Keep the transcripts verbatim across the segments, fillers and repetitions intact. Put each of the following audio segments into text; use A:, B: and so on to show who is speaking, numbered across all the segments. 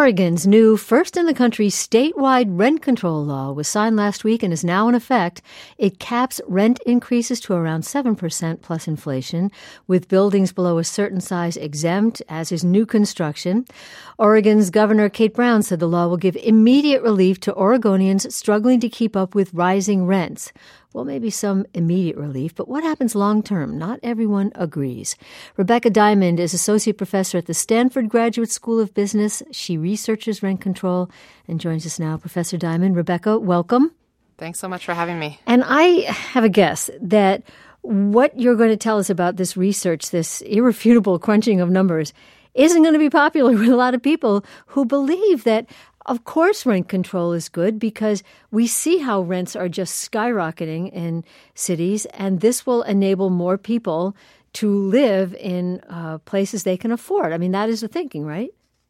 A: Oregon's new first-in-the-country statewide rent control law was signed last week and is now in effect. It caps rent increases to around seven percent plus inflation, with buildings below a certain size exempt, as is new construction. Oregon's Governor Kate Brown said the law will give immediate relief to Oregonians struggling to keep up with rising rents. Well, maybe some immediate relief, but what happens long-term? Not everyone agrees. Rebecca Diamond is associate professor at the Stanford Graduate School of Business. She researches rent control and joins us now. Professor Diamond, Rebecca, welcome.
B: Thanks so much for having me.
A: And I have a guess that what you're going to tell us about this research, this irrefutable crunching of numbers, isn't going to be popular with a lot of people who believe that, of course, rent control is good because we see how rents are just skyrocketing in cities, and this will enable more people to live in uh, places they can afford. I mean, that is the thinking, right?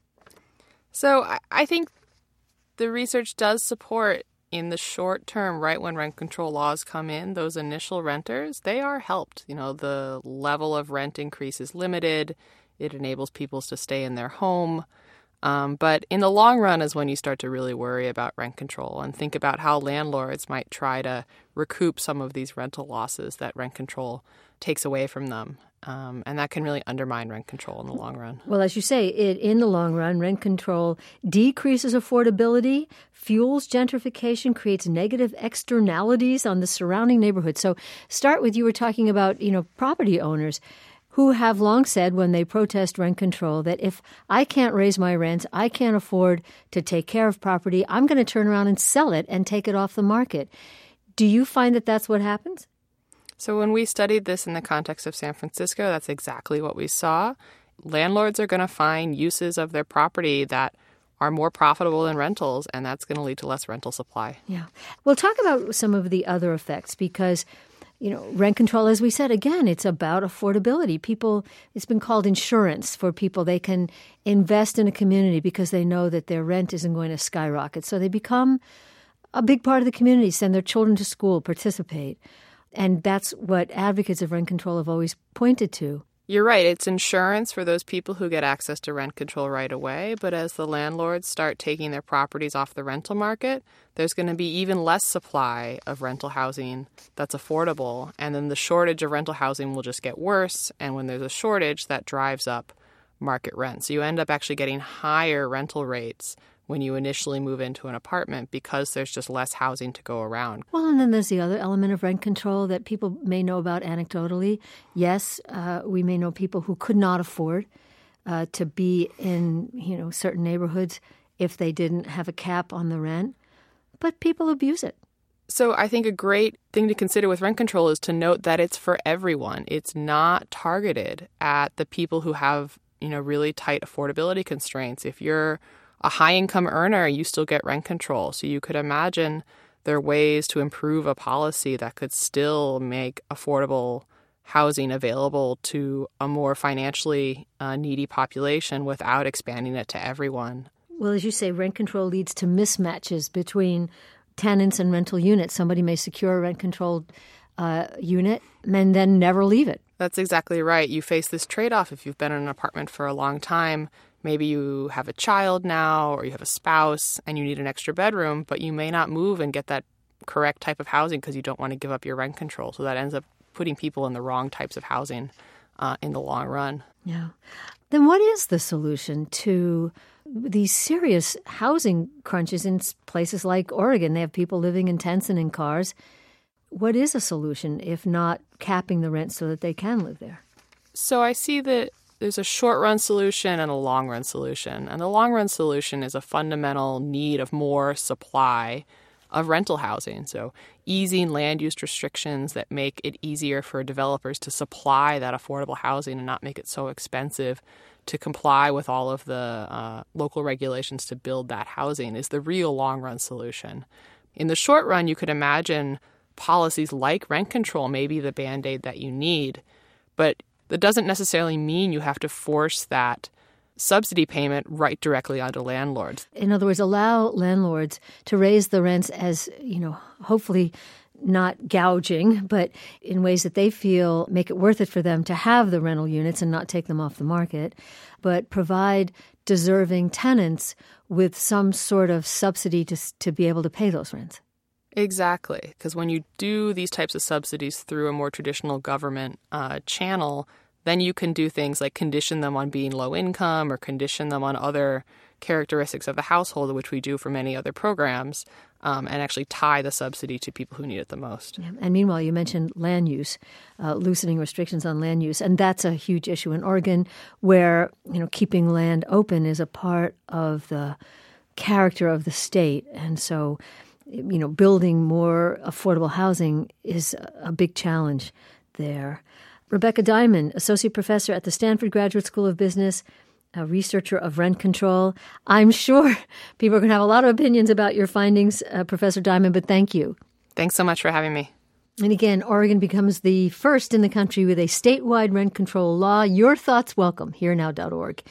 B: So I think the research does support in the short term, right when rent control laws come in, those initial renters, they are helped. You know, the level of rent increase is limited. It enables people to stay in their home. Um, but in the long run is when you start to really worry about rent control and think about how landlords might try to recoup some of these rental losses that rent control takes away from them. Um, and that can really undermine rent control in the long run.
A: Well, as you say, it, in the long run, rent control decreases affordability, fuels gentrification, creates negative externalities on the surrounding neighborhood. So start with, you were talking about, you know, property owners who have long said when they protest rent control that if I can't raise my rents, I can't afford to take care of property, I'm going to turn around and sell it and take it off the market. Do you find that that's what happens?
B: So when we studied this in the context of San Francisco, that's exactly what we saw. Landlords are going to find uses of their property that are more profitable than rentals, and that's going to lead to less rental supply.
A: Yeah. Well, talk about some of the other effects because, you know, rent control, as we said, again, it's about affordability. People, it's been called insurance for people. They can invest in a community because they know that their rent isn't going to skyrocket. So they become a big part of the community, send their children to school, participate. And that's what advocates of rent control have always pointed to.
B: You're right. It's insurance for those people who get access to rent control right away. But as the landlords start taking their properties off the rental market, there's going to be even less supply of rental housing that's affordable. And then the shortage of rental housing will just get worse. And when there's a shortage, that drives up market rent. So you end up actually getting higher rental rates when you initially move into an apartment because there's just less housing to go around.
A: Well, and then there's the other element of rent control that people may know about anecdotally. Yes, uh, we may know people who could not afford uh, to be in, you know, certain neighborhoods if they didn't have a cap on the rent, but people abuse it.
B: So I think a great thing to consider with rent control is to note that it's for everyone. It's not targeted at the people who have, you know, really tight affordability constraints. If you're a high-income earner, you still get rent control. So you could imagine there are ways to improve a policy that could still make affordable housing available to a more financially uh, needy population without expanding it to everyone.
A: Well, as you say, rent control leads to mismatches between tenants and rental units. Somebody may secure a rent-controlled uh, unit and then never leave it.
B: That's exactly right. You face this trade-off if you've been in an apartment for a long time. Maybe you have a child now or you have a spouse and you need an extra bedroom, but you may not move and get that correct type of housing because you don't want to give up your rent control. So that ends up putting people in the wrong types of housing uh, in the long run.
A: Yeah. Then what is the solution to these serious housing crunches in places like Oregon? They have people living in tents and in cars. What is a solution if not capping the rent so that they can live there?
B: So I see that there's a short-run solution and a long-run solution. And the long-run solution is a fundamental need of more supply of rental housing. So easing land use restrictions that make it easier for developers to supply that affordable housing and not make it so expensive to comply with all of the uh, local regulations to build that housing is the real long-run solution. In the short run, you could imagine policies like rent control may be the Band-Aid that you need, but that doesn't necessarily mean you have to force that subsidy payment right directly onto landlords.
A: In other words, allow landlords to raise the rents as, you know, hopefully not gouging, but in ways that they feel make it worth it for them to have the rental units and not take them off the market, but provide deserving tenants with some sort of subsidy to to be able to pay those rents.
B: Exactly, because when you do these types of subsidies through a more traditional government uh, channel, then you can do things like condition them on being low income or condition them on other characteristics of the household, which we do for many other programs, um, and actually tie the subsidy to people who need it the most.
A: Yeah. And meanwhile, you mentioned land use, uh, loosening restrictions on land use, and that's a huge issue in Oregon, where you know keeping land open is a part of the character of the state, and so you know building more affordable housing is a big challenge there. Rebecca Diamond, Associate Professor at the Stanford Graduate School of Business, a researcher of rent control. I'm sure people are going to have a lot of opinions about your findings, uh, Professor Diamond, but thank you.
B: Thanks so much for having me.
A: And again, Oregon becomes the first in the country with a statewide rent control law. Your thoughts welcome, here now dot org.